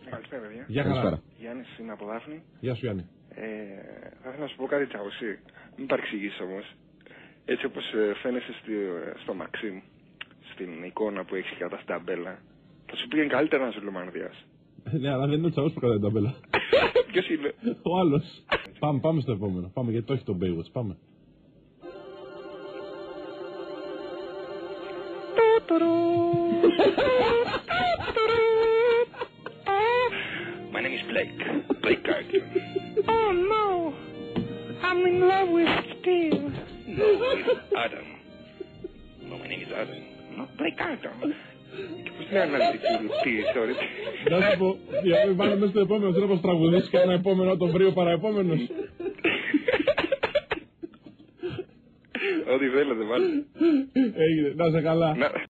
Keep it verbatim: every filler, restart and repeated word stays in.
Καλησπέρα, παιδιά. Γεια χαρά. Γιάννης, είμαι από Δάφνη. Γεια σου, Γιάννη. Ε, θα ήθελα να σου πω κάτι τσαουσί. Μην παρεξηγήσεις όμως. Έτσι όπως φαίνεσαι στη, στο Μαξίμ, στην εικόνα που έχεις κατά στην ταμπέλα, θα σου πήγαινε καλύτερα να σου λομανδιάς. Ναι, αλλά δεν είναι ο τσαός που κρατάει την ταμπέλα. Ποιος είναι? Ο άλλος. Πάμε, πάμε στο επόμενο. Πάμε γιατί το έχει τον Baywatch. Πάμε. My name is Blake. Blake Carter. Oh no, I'm in love with Steve. No, with Adam. No, my name is Adam. Not Blake Carter. Και πώς είναι αναλυτική τι, sorry. Να σου πω, για να μην πάμε μέσα στο επόμενο, θέλω να πως τραγουδήσεις και ένα επόμενο, τον βρει ο παραεπόμενος. Ό,τι θέλετε, βάλτε. Έγινε, να είσαι καλά.